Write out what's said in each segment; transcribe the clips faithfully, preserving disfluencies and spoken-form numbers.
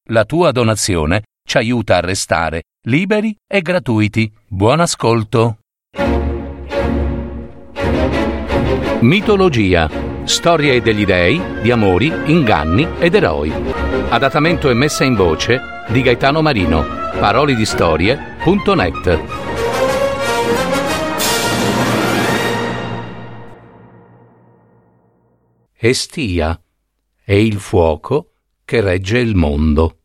La tua donazione ci aiuta a restare liberi e gratuiti. Buon ascolto. Mitologia. Storie degli dei, di amori, inganni ed eroi. Adattamento e messa in voce di Gaetano Marino. Parolidistorie punto net. Estia è il fuoco che regge il mondo.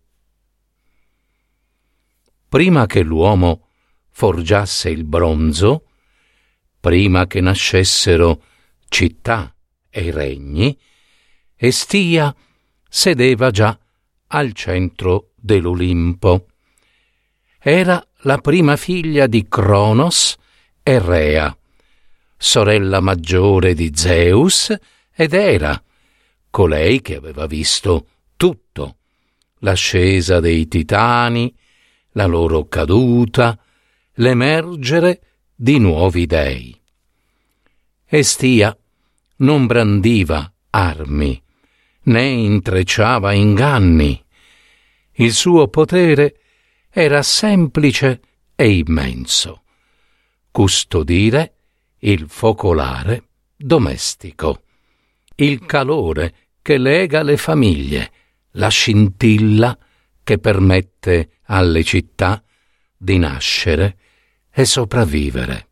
Prima che l'uomo forgiasse il bronzo, prima che nascessero città e regni, Estia sedeva già al centro dell'Olimpo. Era la prima figlia di Cronos e Rea, sorella maggiore di Zeus ed Era, colei che aveva visto tutto: l'ascesa dei titani, la loro caduta, l'emergere di nuovi dei. Estia non brandiva armi, né intrecciava inganni. Il suo potere era semplice e immenso: custodire il focolare domestico, il calore che lega le famiglie, la scintilla che permette alle città di nascere e sopravvivere.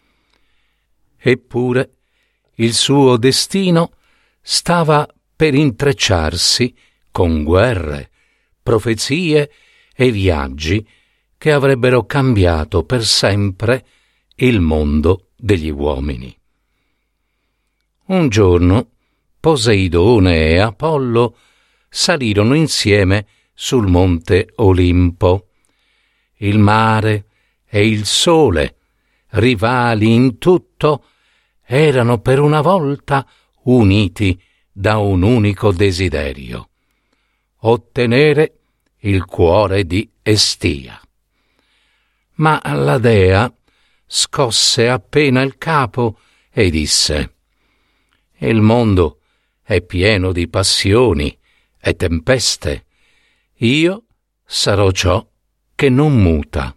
Eppure il suo destino stava per intrecciarsi con guerre, profezie e viaggi che avrebbero cambiato per sempre il mondo degli uomini. Un giorno Poseidone e Apollo salirono insieme sul monte Olimpo. Il mare e il sole, rivali in tutto, erano per una volta uniti da un unico desiderio: ottenere il cuore di Estia. Ma la dea scosse appena il capo e disse: «Il mondo è pieno di passioni e tempeste. Io sarò ciò che non muta».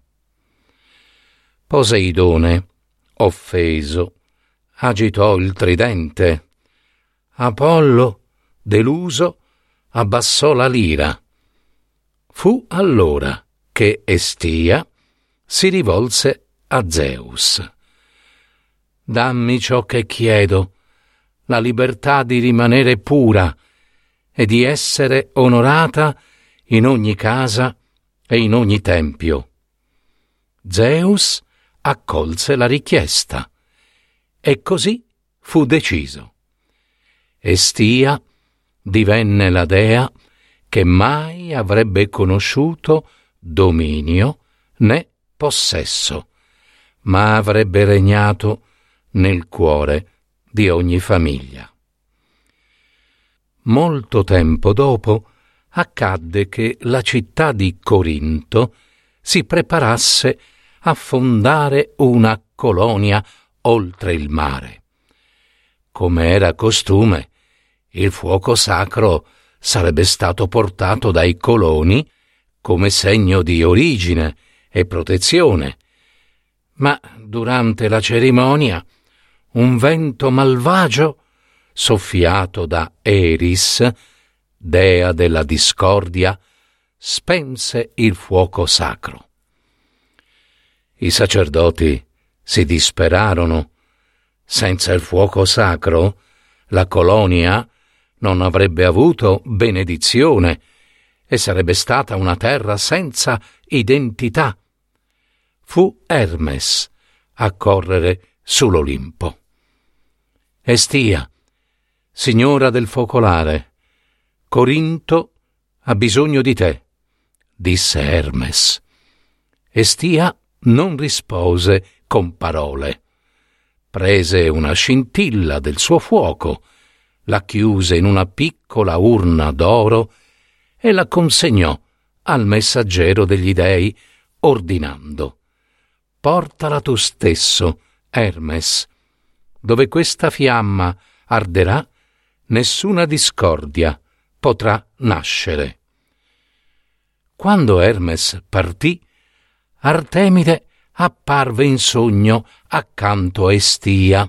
Poseidone, offeso, agitò il tridente. Apollo, deluso, abbassò la lira. Fu allora che Estia si rivolse a Zeus. «Dammi ciò che chiedo, la libertà di rimanere pura e di essere onorata in ogni casa e in ogni tempio». Zeus accolse la richiesta e così fu deciso. Estia divenne la dea che mai avrebbe conosciuto dominio né possesso, ma avrebbe regnato nel cuore di ogni famiglia. Molto tempo dopo accadde che la città di Corinto si preparasse a fondare una colonia oltre il mare. Come era costume, il fuoco sacro sarebbe stato portato dai coloni come segno di origine e protezione, ma durante la cerimonia un vento malvagio, soffiato da Eris, dea della discordia, spense il fuoco sacro. I sacerdoti si disperarono. Senza il fuoco sacro, la colonia non avrebbe avuto benedizione e sarebbe stata una terra senza identità. Fu Hermes a correre sull'Olimpo. «Estia, signora del focolare, Corinto ha bisogno di te», disse Hermes. Estia non rispose con parole. Prese una scintilla del suo fuoco, la chiuse in una piccola urna d'oro e la consegnò al messaggero degli dei, ordinando: «Portala tu stesso, Hermes. Dove questa fiamma arderà, nessuna discordia potrà nascere». Quando Hermes partì, Artemide apparve in sogno accanto a Estia.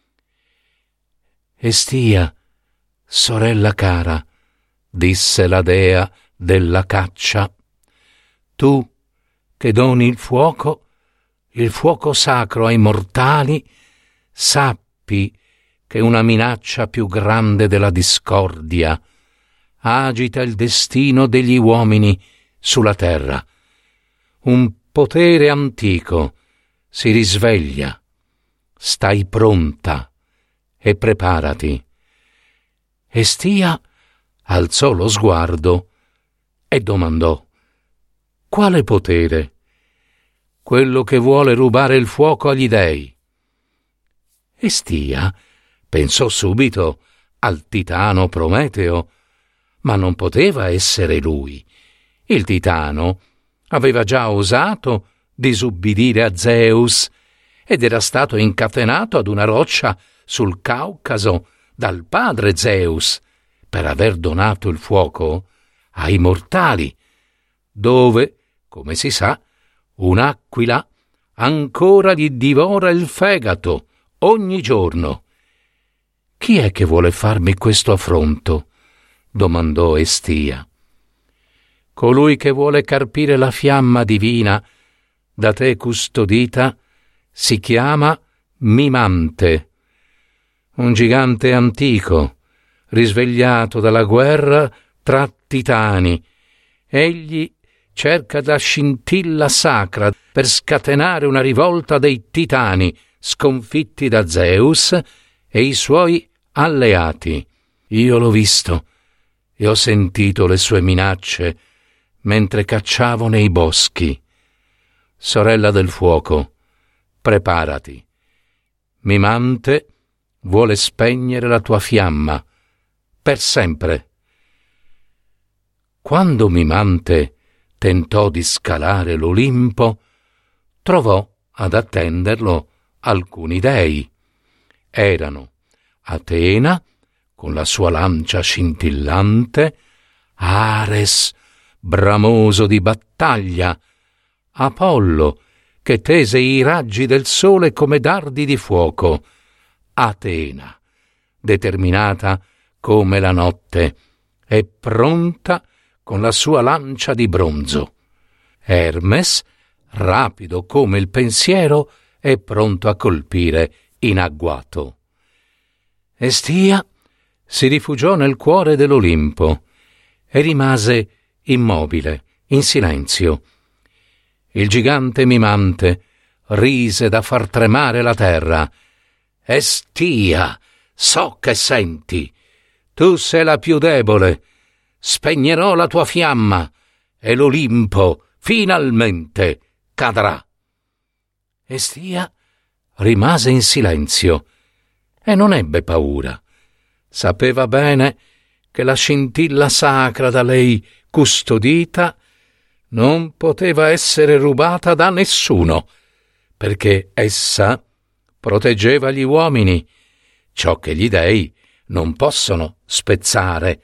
Estia, sorella cara, disse la dea della caccia, tu che doni il fuoco, il fuoco sacro ai mortali, sappi che una minaccia più grande della discordia agita il destino degli uomini sulla terra. Un potere antico si risveglia. Stai pronta e preparati. Estia alzò lo sguardo e domandò: quale potere? Quello che vuole rubare il fuoco agli dei. Estia pensò subito al titano Prometeo, ma non poteva essere lui. Il titano aveva già osato disubbidire a Zeus ed era stato incatenato ad una roccia sul Caucaso dal padre Zeus per aver donato il fuoco ai mortali, dove, come si sa, un'aquila ancora gli divora il fegato ogni giorno. Chi è che vuole farmi questo affronto? Domandò Estia. Colui che vuole carpire la fiamma divina da te custodita si chiama Mimante, un gigante antico, risvegliato dalla guerra tra titani. Egli cerca la scintilla sacra per scatenare una rivolta dei titani sconfitti da Zeus e i suoi alleati. Io l'ho visto e ho sentito le sue minacce mentre cacciavo nei boschi. Sorella del fuoco, preparati. Mimante vuole spegnere la tua fiamma per sempre. Quando Mimante tentò di scalare l'Olimpo, trovò ad attenderlo alcuni dei. Erano Atena, con la sua lancia scintillante, Ares, bramoso di battaglia, Apollo, che tese i raggi del sole come dardi di fuoco, Atena, determinata come la notte e pronta con la sua lancia di bronzo, Hermes, rapido come il pensiero e pronto a colpire in agguato. Estia si rifugiò nel cuore dell'Olimpo e rimase immobile, in silenzio. Il gigante Mimante rise da far tremare la terra. Estia, so che senti. Tu sei la più debole. Spegnerò la tua fiamma e l'Olimpo finalmente cadrà. Estia rimase in silenzio e non ebbe paura. Sapeva bene che la scintilla sacra da lei custodita non poteva essere rubata da nessuno, perché essa proteggeva gli uomini, ciò che gli dei non possono spezzare.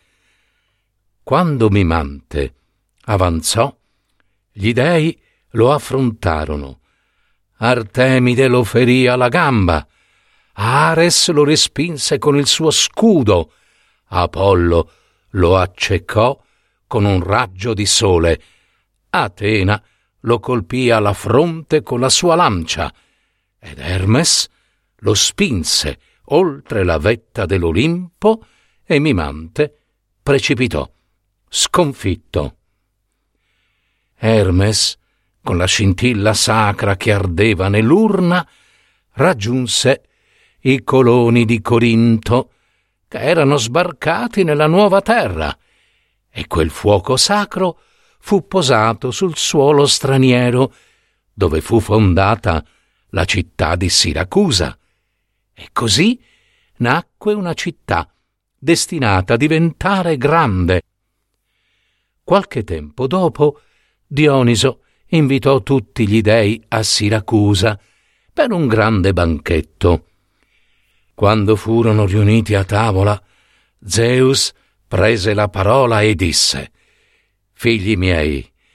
Quando Mimante avanzò, gli dei lo affrontarono. Artemide lo ferì alla gamba, Ares lo respinse con il suo scudo, Apollo lo accecò con un raggio di sole, Atena lo colpì alla fronte con la sua lancia ed Hermes lo spinse oltre la vetta dell'Olimpo e Mimante precipitò, sconfitto. Hermes, con la scintilla sacra che ardeva nell'urna, raggiunse i coloni di Corinto che erano sbarcati nella nuova terra e quel fuoco sacro fu posato sul suolo straniero dove fu fondata la città di Siracusa. E così nacque una città destinata a diventare grande. Qualche tempo dopo, Dioniso invitò tutti gli dei a Siracusa per un grande banchetto. Quando furono riuniti a tavola, Zeus prese la parola e disse: «Figli miei,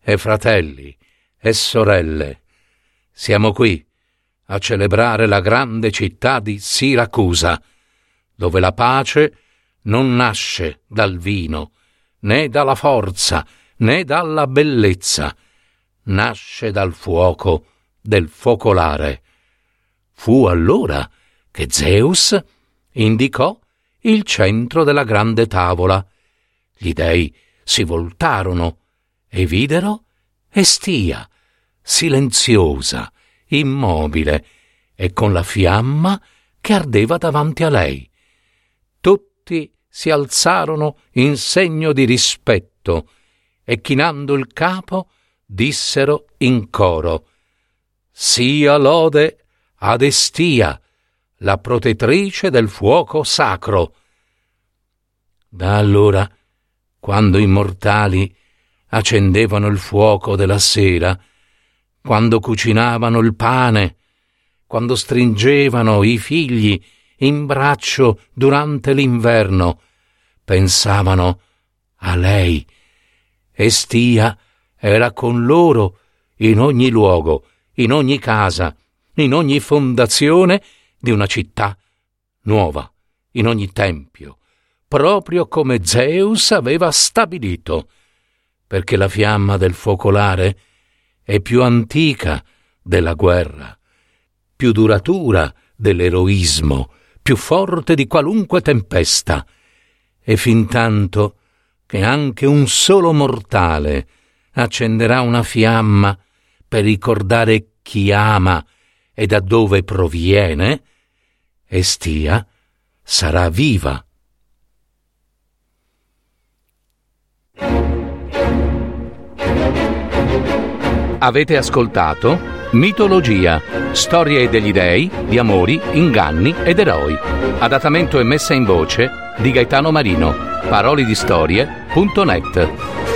e fratelli e sorelle, siamo qui a celebrare la grande città di Siracusa, dove la pace non nasce dal vino, né dalla forza, né dalla bellezza, nasce dal fuoco del focolare. Fu allora che Zeus indicò il centro della grande tavola. Gli dei si voltarono e videro Estia, silenziosa, immobile e con la fiamma che ardeva davanti a lei. Tutti si alzarono in segno di rispetto e, chinando il capo, dissero in coro: «Sia lode ad Estia, la protettrice del fuoco sacro». Da allora, quando i mortali accendevano il fuoco della sera, quando cucinavano il pane, quando stringevano i figli in braccio durante l'inverno, pensavano a lei. Estia era con loro in ogni luogo, in ogni casa, in ogni fondazione di una città nuova, in ogni tempio, proprio come Zeus aveva stabilito, perché la fiamma del focolare è più antica della guerra, più duratura dell'eroismo, più forte di qualunque tempesta, e fintanto che anche un solo mortale accenderà una fiamma per ricordare chi ama e da dove proviene, Estia sarà viva. Avete ascoltato Mitologia, storie degli dei, di amori, inganni ed eroi. Adattamento e messa in voce di Gaetano Marino. Parolidistorie punto net.